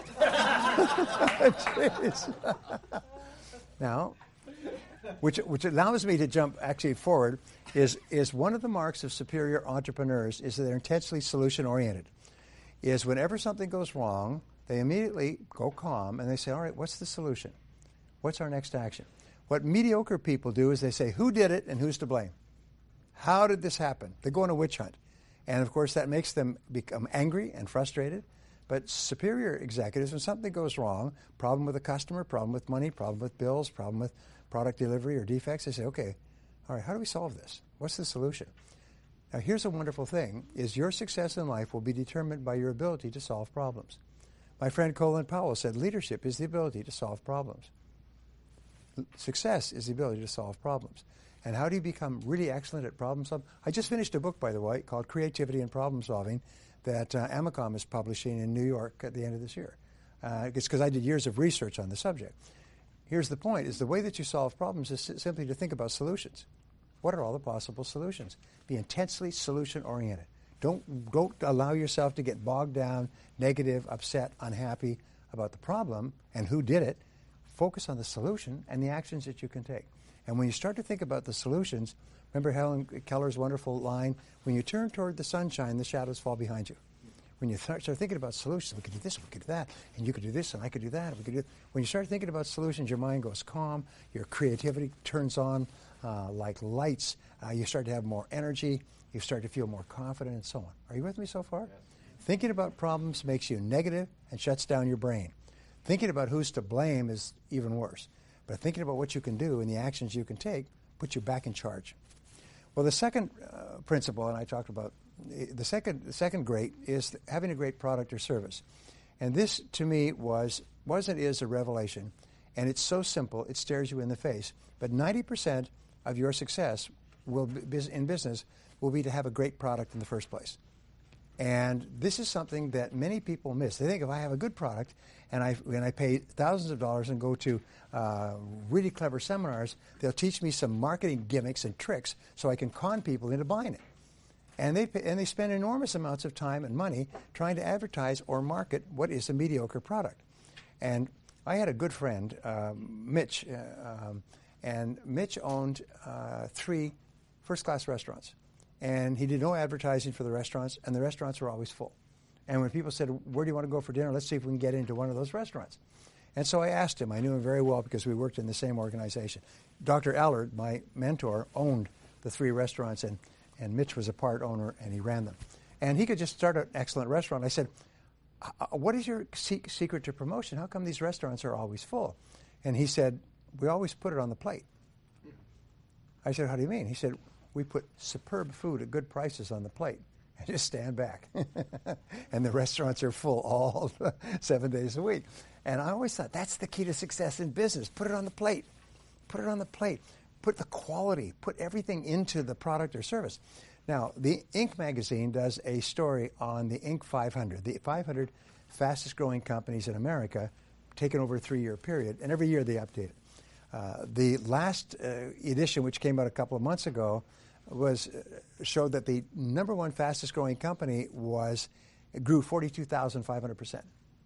Now, which allows me to jump actually forward, is one of the marks of superior entrepreneurs is that they're intensely solution-oriented. Is whenever something goes wrong, they immediately go calm and they say, all right, what's the solution? What's our next action? What mediocre people do is they say, who did it and who's to blame? How did this happen? They go on a witch hunt. And, of course, that makes them become angry and frustrated. But superior executives, when something goes wrong, problem with a customer, problem with money, problem with bills, problem with product delivery or defects, they say, okay, all right, how do we solve this? What's the solution? Now, here's a wonderful thing, is your success in life will be determined by your ability to solve problems. My friend Colin Powell said leadership is the ability to solve problems. Success is the ability to solve problems. And how do you become really excellent at problem solving? I just finished a book, by the way, called Creativity and Problem Solving that Amicom is publishing in New York at the end of this year. It's because I did years of research on the subject. Here's the point, is the way that you solve problems is simply to think about solutions. What are all the possible solutions? Be intensely solution-oriented. Don't allow yourself to get bogged down, negative, upset, unhappy about the problem and who did it. Focus on the solution and the actions that you can take. And when you start to think about the solutions, remember Helen Keller's wonderful line, when you turn toward the sunshine, the shadows fall behind you. When you start thinking about solutions, we could do this, we could do that, and you could do this, and I could do that. We could do. When you start thinking about solutions, your mind goes calm, your creativity turns on like lights, you start to have more energy, You start to feel more confident and so on. Are you with me so far? Yes. Thinking about problems makes you negative and shuts down your brain. Thinking about who's to blame is even worse. But thinking about what you can do and the actions you can take puts you back in charge. Well, the second principle, and I talked about, the second great is having a great product or service. And this, to me, is a revelation. And it's so simple, it stares you in the face. But 90% of your success in business will be to have a great product in the first place. And this is something that many people miss. They think if I have a good product and I pay thousands of dollars and go to really clever seminars, they'll teach me some marketing gimmicks and tricks so I can con people into buying it. And they spend enormous amounts of time and money trying to advertise or market what is a mediocre product. And I had a good friend, Mitch, and Mitch owned 3 first-class restaurants. And he did no advertising for the restaurants, and the restaurants were always full. And when people said, where do you want to go for dinner? Let's see if we can get into one of those restaurants. And so I asked him. I knew him very well because we worked in the same organization. Dr. Allard, my mentor, owned the 3 restaurants, and Mitch was a part owner, and he ran them. And he could just start an excellent restaurant. I said, what is your secret to promotion? How come these restaurants are always full? And he said, we always put it on the plate. I said, how do you mean? He said, we put superb food at good prices on the plate and just stand back. And the restaurants are full all 7 days a week. And I always thought that's the key to success in business. Put it on the plate. Put it on the plate. Put the quality. Put everything into the product or service. Now, the Inc. magazine does a story on the Inc. 500, the 500 fastest growing companies in America, taken over a 3-year period, and every year they update it. The last edition, which came out a couple of months ago, showed that the number 1 fastest growing company grew 42,500%.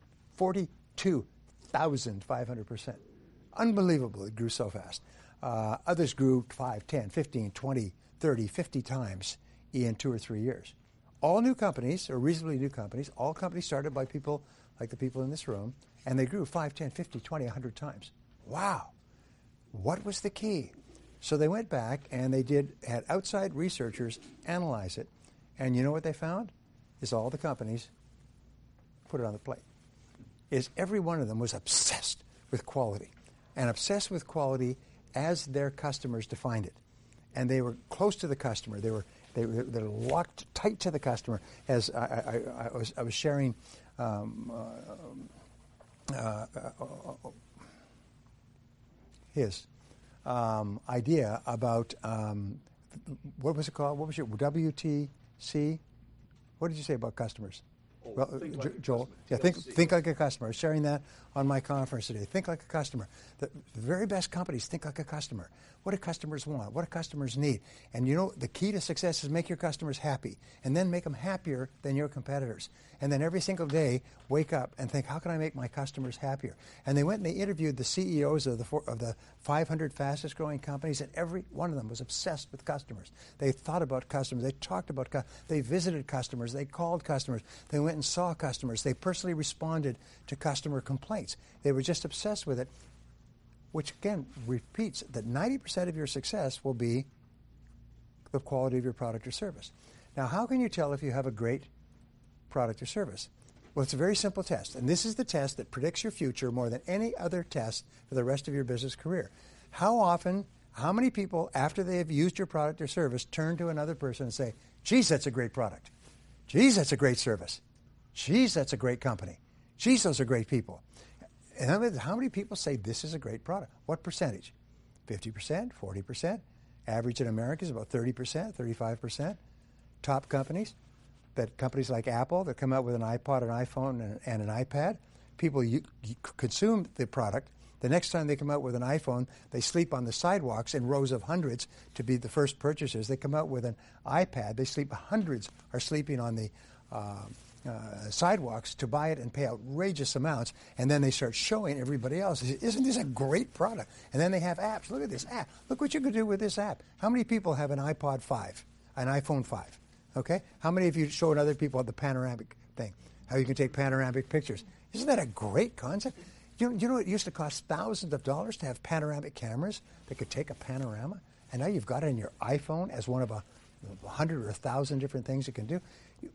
42,500%. Unbelievable, it grew so fast. Others grew 5, 10, 15, 20, 30, 50 times in 2 or 3 years. All new companies, or reasonably new companies, all companies started by people like the people in this room, and they grew 5, 10, 50, 20, 100 times. Wow. What was the key? So they went back and had outside researchers analyze it, and you know what they found? Is all the companies put it on the plate. Is every one of them was obsessed with quality, and obsessed with quality as their customers defined it. And they were close to the customer. They were locked tight to the customer. As I was sharing his idea about what was it called? What was your WTC? What did you say about customers? Well, Joel, think like a customer. Sharing that on my conference today. Think like a customer. The very best companies think like a customer. What do customers want? What do customers need? And you know, the key to success is make your customers happy, and then make them happier than your competitors. And then every single day, wake up and think, how can I make my customers happier? And they went and they interviewed the CEOs of the 500 fastest growing companies, and every one of them was obsessed with customers. They thought about customers. They talked about they visited customers. They called customers. They went and saw customers. They personally responded to customer complaints. They were just obsessed with it, which again repeats that 90% of your success will be the quality of your product or service. Now, how can you tell if you have a great product or service? Well, it's a very simple test, and this is the test that predicts your future more than any other test for the rest of your business career. How many people, after they have used your product or service, turn to another person and say, geez, that's a great product. Geez, that's a great service. Geez, that's a great company. Geez, those are great people. And how many people say this is a great product? What percentage? 50%, 40%? Average in America is about 30%, 35%. Top companies like Apple that come out with an iPod, an iPhone, and an iPad, people consume the product. The next time they come out with an iPhone, they sleep on the sidewalks in rows of hundreds to be the first purchasers. They come out with an iPad, hundreds are sleeping on the sidewalks to buy it and pay outrageous amounts, and then they start showing everybody else, isn't this a great product? And then they have apps. Look at this app. Look what you can do with this app. How many people have an iPod 5, an iPhone 5? Okay? How many of you showing other people the panoramic thing? How you can take panoramic pictures. Isn't that a great concept? You know it used to cost thousands of dollars to have panoramic cameras that could take a panorama? And now you've got it in your iPhone as one of 100 or 1,000 different things it can do.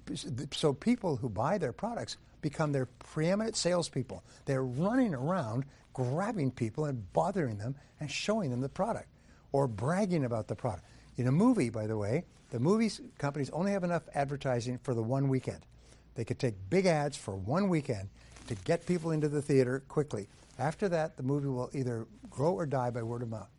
So people who buy their products become their preeminent salespeople. They're running around grabbing people and bothering them and showing them the product or bragging about the product. In a movie, by the way, the movies companies only have enough advertising for the one weekend. They could take big ads for one weekend to get people into the theater quickly. After that, the movie will either grow or die by word of mouth.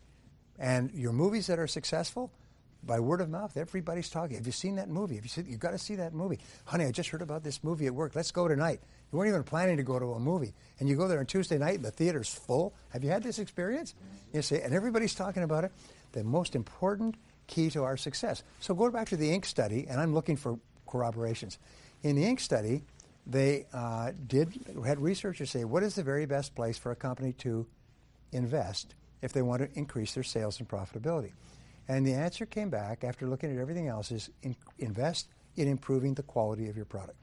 And your movies that are successful, by word of mouth, everybody's talking. Have you seen that movie? You've got to see that movie. Honey, I just heard about this movie at work. Let's go tonight. You weren't even planning to go to a movie. And you go there on Tuesday night and the theater's full. Have you had this experience? You see, and everybody's talking about it. The most important key to our success. So go back to the Inc. study, and I'm looking for corroborations. In the Inc. study, they had researchers say, what is the very best place for a company to invest if they want to increase their sales and profitability? And the answer came back, after looking at everything else, is invest in improving the quality of your product.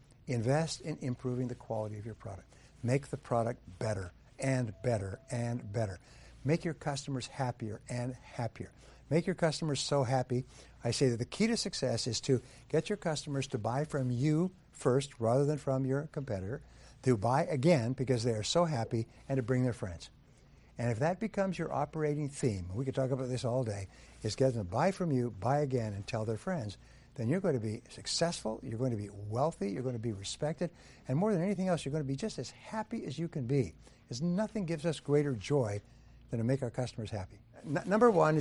Invest in improving the quality of your product. Make the product better and better and better. Make your customers happier and happier. Make your customers so happy. I say that the key to success is to get your customers to buy from you first rather than from your competitor, to buy again because they are so happy, and to bring their friends. And if that becomes your operating theme, we could talk about this all day, is get them to buy from you, buy again, and tell their friends, then you're going to be successful, you're going to be wealthy, you're going to be respected, and more than anything else, you're going to be just as happy as you can be. Because nothing gives us greater joy than to make our customers happy. Number one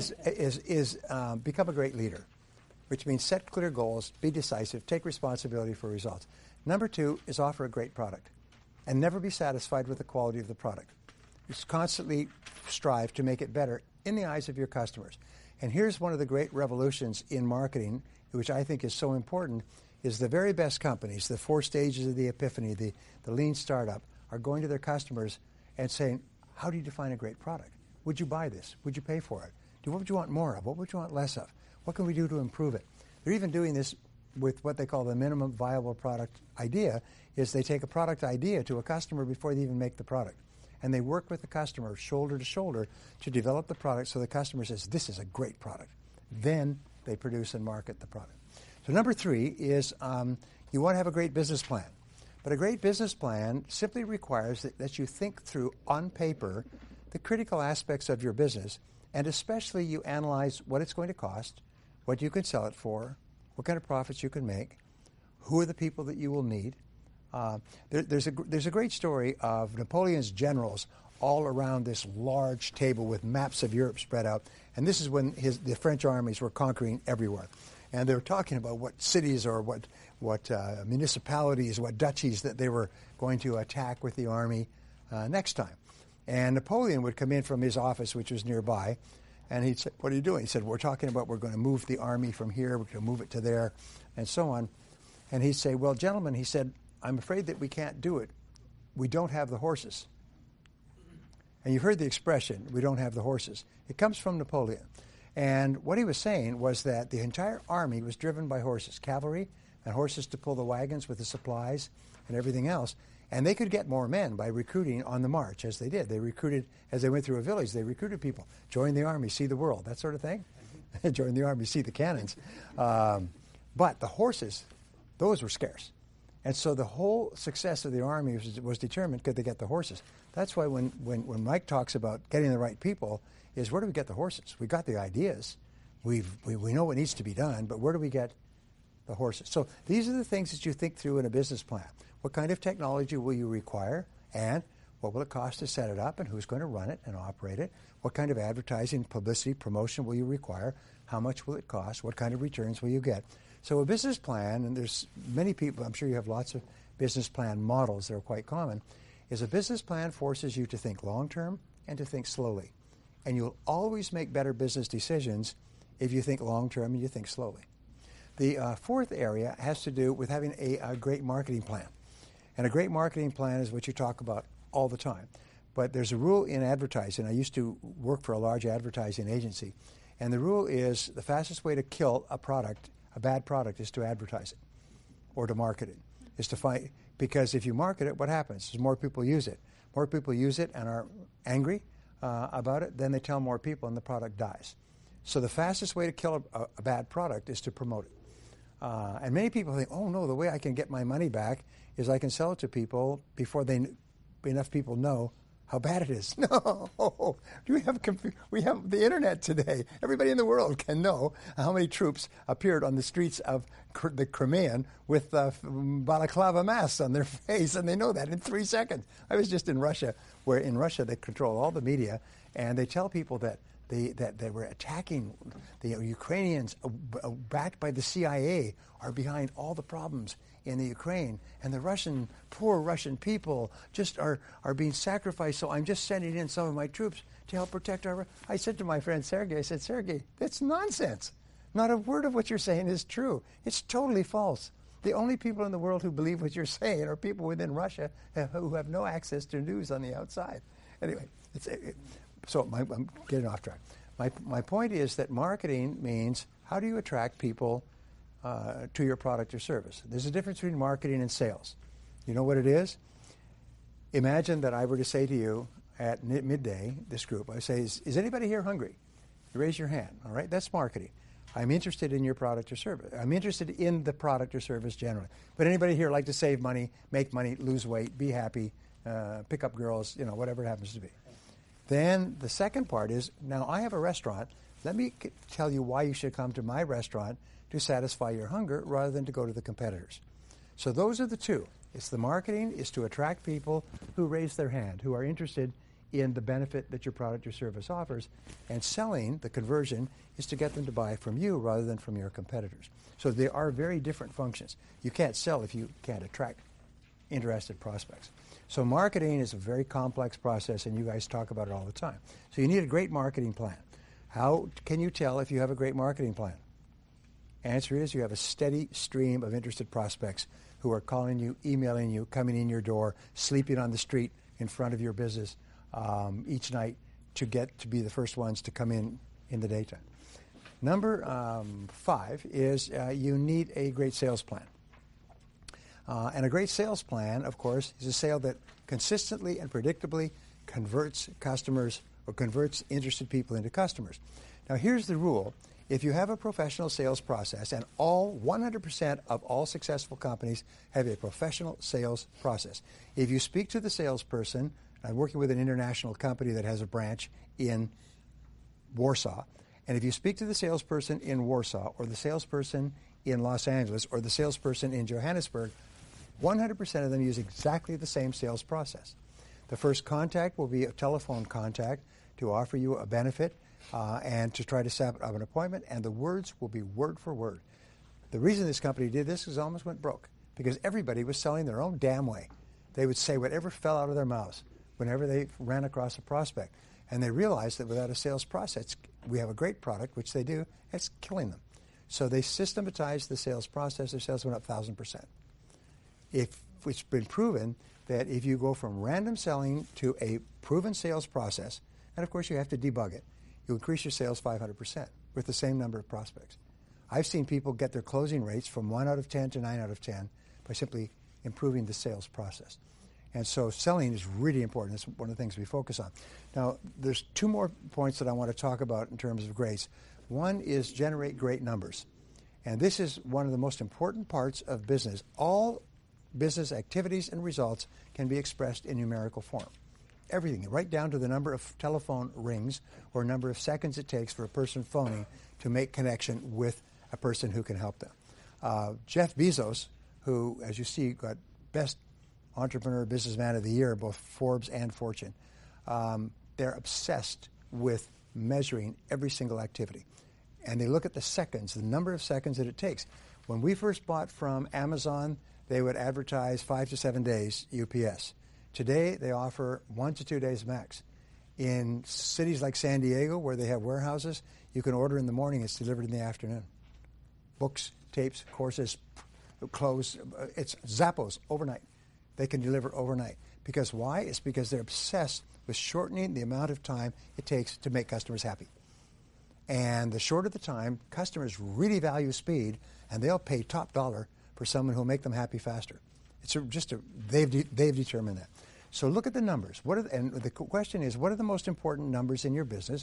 is become a great leader, which means set clear goals, be decisive, take responsibility for results. Number two is offer a great product and never be satisfied with the quality of the product. Just constantly strive to make it better in the eyes of your customers. And here's one of the great revolutions in marketing, which I think is so important, is the very best companies, the 4 stages of the epiphany, the lean startup, are going to their customers and saying, how do you define a great product? Would you buy this? Would you pay for it? What would you want more of? What would you want less of? What can we do to improve it? They're even doing this with what they call the minimum viable product idea, is they take a product idea to a customer before they even make the product. And they work with the customer shoulder to shoulder to develop the product so the customer says, this is a great product. Then they produce and market the product. So number 3 is you want to have a great business plan. But a great business plan simply requires that you think through on paper the critical aspects of your business, and especially you analyze what it's going to cost, what you can sell it for, what kind of profits you can make, who are the people that you will need. There's a great story of Napoleon's generals all around this large table with maps of Europe spread out, and this is when the French armies were conquering everywhere. And they were talking about what cities or what municipalities, what duchies that they were going to attack with the army next time. And Napoleon would come in from his office, which was nearby, and he'd say, what are you doing? He said, we're talking about we're going to move the army from here, we're going to move it to there, and so on. And he'd say, well, gentlemen, he said, I'm afraid that we can't do it. We don't have the horses. And you've heard the expression, we don't have the horses. It comes from Napoleon. And what he was saying was that the entire army was driven by horses, cavalry, and horses to pull the wagons with the supplies and everything else. And they could get more men by recruiting on the march, as they did. They recruited, as they went through a village, they recruited people. Join the army, see the world, that sort of thing. Join the army, see the cannons. But the horses, those were scarce. And so the whole success of the army was determined, could they get the horses? That's why when Mike talks about getting the right people, is where do we get the horses? We got the ideas. We know what needs to be done, but where do we get the horses? So these are the things that you think through in a business plan. What kind of technology will you require, and what will it cost to set it up, and who's going to run it and operate it? What kind of advertising, publicity, promotion will you require? How much will it cost? What kind of returns will you get? So a business plan, and there's many people, I'm sure you have lots of business plan models that are quite common, is a business plan forces you to think long-term and to think slowly. And you'll always make better business decisions if you think long-term and you think slowly. The fourth area has to do with having a great marketing plan. And a great marketing plan is what you talk about all the time. But there's a rule in advertising. I used to work for a large advertising agency. And the rule is the fastest way to kill a product, a bad product, is to advertise it or to market it. Is to find, because if you market it, what happens? Is more people use it. More people use it and are angry about it, then they tell more people and the product dies. So the fastest way to kill a bad product is to promote it. And many people think, oh no, the way I can get my money back is I can sell it to people before enough people know how bad it is. No, we have the internet today. Everybody in the world can know how many troops appeared on the streets of the Crimean with balaclava masks on their face, and they know that in 3 seconds. I was just in Russia, where in Russia they control all the media, and they tell people that they were attacking the Ukrainians, backed by the CIA, are behind all the problems in the Ukraine, and the poor Russian people just are being sacrificed. So I'm just sending in some of my troops to help protect our. I said to my friend Sergei, I said, Sergei, that's nonsense. Not a word of what you're saying is true. It's totally false. The only people in the world who believe what you're saying are people within Russia who have no access to news on the outside. Anyway, I'm getting off track. My point is that marketing means how do you attract people to your product or service. There's a difference between marketing and sales. You know what it is? Imagine that I were to say to you at midday, this group, I say, is anybody here hungry? You raise your hand, all right? That's marketing. I'm interested in your product or service. I'm interested in the product or service generally. But anybody here like to save money, make money, lose weight, be happy, pick up girls, whatever it happens to be. Then the second part is, now I have a restaurant. Let me tell you why you should come to my restaurant to satisfy your hunger rather than to go to the competitors. So those are the two. It's the marketing is to attract people who raise their hand, who are interested in the benefit that your product or service offers. And selling, the conversion, is to get them to buy from you rather than from your competitors. So they are very different functions. You can't sell if you can't attract interested prospects. So marketing is a very complex process, and you guys talk about it all the time. So you need a great marketing plan. How can you tell if you have a great marketing plan? Answer is you have a steady stream of interested prospects who are calling you, emailing you, coming in your door, sleeping on the street in front of your business each night to get to be the first ones to come in the daytime. Number 5 is you need a great sales plan. And a great sales plan, of course, is a sale that consistently and predictably converts customers or converts interested people into customers. Now, here's the rule. If you have a professional sales process, and 100% of all successful companies have a professional sales process. If you speak to the salesperson, I'm working with an international company that has a branch in Warsaw, and if you speak to the salesperson in Warsaw or the salesperson in Los Angeles or the salesperson in Johannesburg, 100% of them use exactly the same sales process. The first contact will be a telephone contact to offer you a benefit and to try to set up an appointment, and the words will be word for word. The reason this company did this is it almost went broke because everybody was selling their own damn way. They would say whatever fell out of their mouths whenever they ran across a prospect. And they realized that without a sales process, we have a great product, which they do, it's killing them. So they systematized the sales process. Their sales went up 1,000%. It's been proven that if you go from random selling to a proven sales process, and of course you have to debug it, you increase your sales 500% with the same number of prospects. I've seen people get their closing rates from 1 out of 10 to 9 out of 10 by simply improving the sales process. And so selling is really important. It's one of the things we focus on. Now, there's 2 more points that I want to talk about in terms of grace. One is generate great numbers. And this is one of the most important parts of business. All business activities and results can be expressed in numerical form. Everything, right down to the number of telephone rings or number of seconds it takes for a person phoning to make connection with a person who can help them. Jeff Bezos, who, as you see, got Best Entrepreneur Businessman of the Year, both Forbes and Fortune, they're obsessed with measuring every single activity. And they look at the seconds, the number of seconds that it takes. When we first bought from Amazon, they would advertise 5 to 7 days UPS. Today, they offer 1 to 2 days max. In cities like San Diego, where they have warehouses, you can order in the morning, it's delivered in the afternoon. Books, tapes, courses, clothes, it's Zappos overnight. They can deliver overnight. Because why? It's because they're obsessed with shortening the amount of time it takes to make customers happy. And the shorter the time, customers really value speed, and they'll pay top dollar for someone who'll make them happy faster. They've determined that. So look at the numbers. And the question is, what are the most important numbers in your business?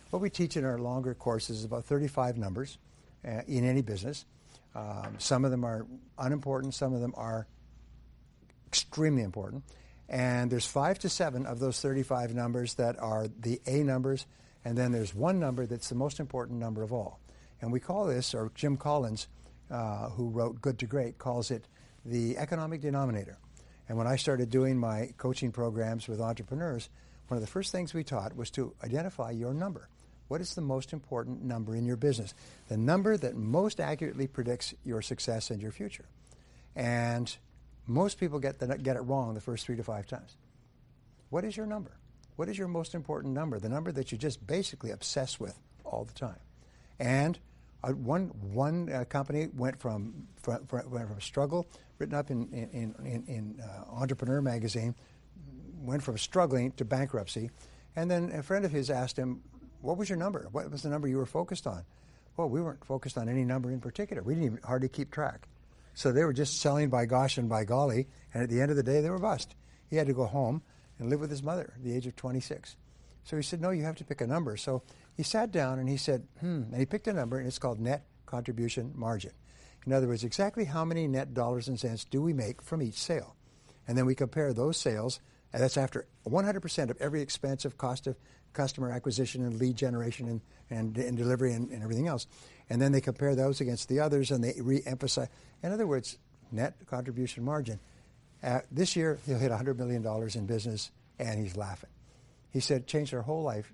What we teach in our longer courses is about 35 numbers in any business. Some of them are unimportant, some of them are extremely important. And there's 5 to 7 of those 35 numbers that are the A numbers, and then there's one number that's the most important number of all. And we call this, or Jim Collins, who wrote Good to Great, calls it the economic denominator. And when I started doing my coaching programs with entrepreneurs, one of the first things we taught was to identify your number. What is the most important number in your business? The number that most accurately predicts your success and your future. And most people get it wrong the first 3 to 5 times. What is your number? What is your most important number? The number that you just basically obsess with all the time. And one company went from struggle, written up in Entrepreneur magazine, went from struggling to bankruptcy. And then a friend of his asked him, what was your number? What was the number you were focused on? Well, we weren't focused on any number in particular. We didn't even hardly keep track. So they were just selling by gosh and by golly, and at the end of the day, they were bust. He had to go home and live with his mother at the age of 26. So he said, no, you have to pick a number. So he sat down and he said, and he picked a number, and it's called net contribution margin. In other words, exactly how many net dollars and cents do we make from each sale? And then we compare those sales, and that's after 100% of every expense of cost of customer acquisition and lead generation and delivery and everything else. And then they compare those against the others, and they re-emphasize. In other words, net contribution margin. This year, he'll hit $100 million in business, and he's laughing. He said, changed our whole life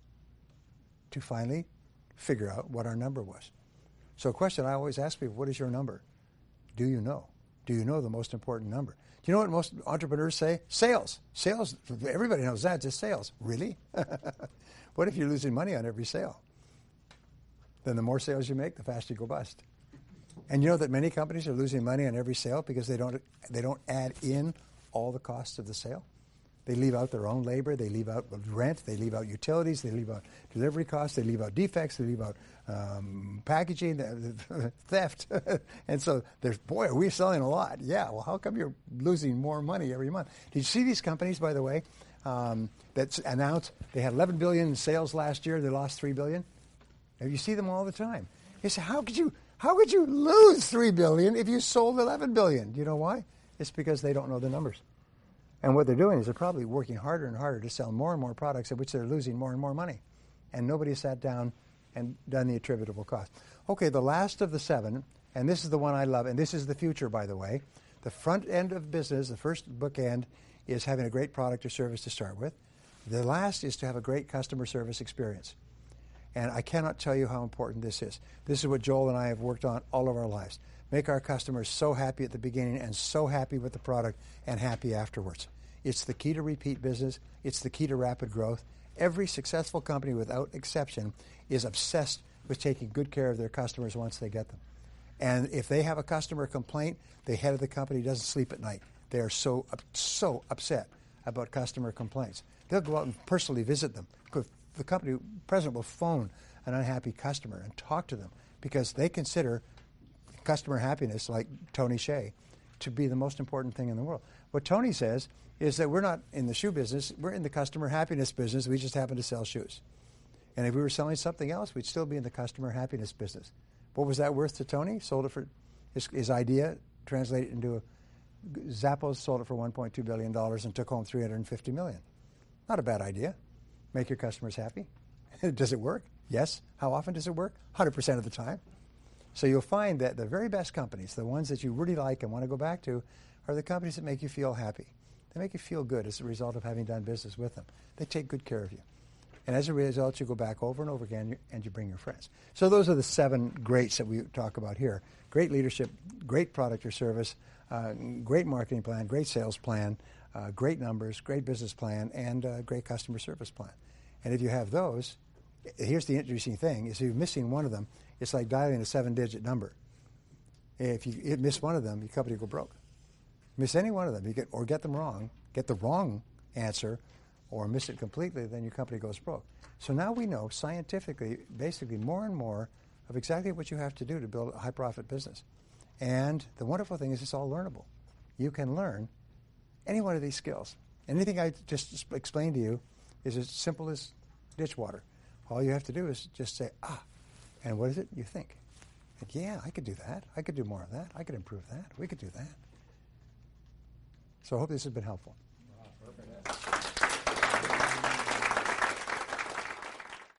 to finally figure out what our number was. So a question I always ask people, what is your number? Do you know? Do you know the most important number? Do you know what most entrepreneurs say? Sales. Sales, everybody knows that, just sales. Really? What if you're losing money on every sale? Then the more sales you make, the faster you go bust. And you know that many companies are losing money on every sale because they don't add in all the costs of the sale. They leave out their own labor, they leave out rent, they leave out utilities, they leave out delivery costs, they leave out defects, they leave out packaging, theft. And so there's, boy, are we selling a lot. Yeah, well, how come you're losing more money every month? Did you see these companies, by the way, that announced they had $11 billion in sales last year, they lost $3 billion? You see them all the time. You say, how could you lose $3 billion if you sold $11 billion? Do you know why? It's because they don't know the numbers. And what they're doing is they're probably working harder and harder to sell more and more products at which they're losing more and more money. And nobody sat down and done the attributable cost. Okay, the last of the 7, and this is the one I love, and this is the future, by the way. The front end of business, the first bookend, is having a great product or service to start with. The last is to have a great customer service experience. And I cannot tell you how important this is. This is what Joel and I have worked on all of our lives. Make our customers so happy at the beginning and so happy with the product and happy afterwards. It's the key to repeat business. It's the key to rapid growth. Every successful company, without exception, is obsessed with taking good care of their customers once they get them. And if they have a customer complaint, the head of the company doesn't sleep at night. They are so upset about customer complaints. They'll go out and personally visit them. The company president will phone an unhappy customer and talk to them because they consider customer happiness, like Tony Hsieh, to be the most important thing in the world. What Tony says is that we're not in the shoe business, we're in the customer happiness business, we just happen to sell shoes. And if we were selling something else, we'd still be in the customer happiness business. What was that worth to Tony? Sold it for, his idea translated into, Zappos sold it for $1.2 billion and took home $350 million. Not a bad idea. Make your customers happy. Does it work? Yes. How often does it work? 100% of the time. So you'll find that the very best companies, the ones that you really like and want to go back to, are the companies that make you feel happy. They make you feel good as a result of having done business with them. They take good care of you. And as a result, you go back over and over again and you bring your friends. So those are the 7 greats that we talk about here. Great leadership, great product or service, great marketing plan, great sales plan, great numbers, great business plan, and great customer service plan. And if you have those, here's the interesting thing, is if you're missing one of them, it's like dialing a 7-digit number. If you miss one of them, your company will go broke. Miss any one of them, get them wrong, get the wrong answer, or miss it completely, then your company goes broke. So now we know scientifically, basically more and more of exactly what you have to do to build a high-profit business. And the wonderful thing is it's all learnable. You can learn any one of these skills. Anything I just explained to you is as simple as ditch water. All you have to do is just say, and what is it you think? Like, yeah, I could do that. I could do more of that. I could improve that. We could do that. So I hope this has been helpful.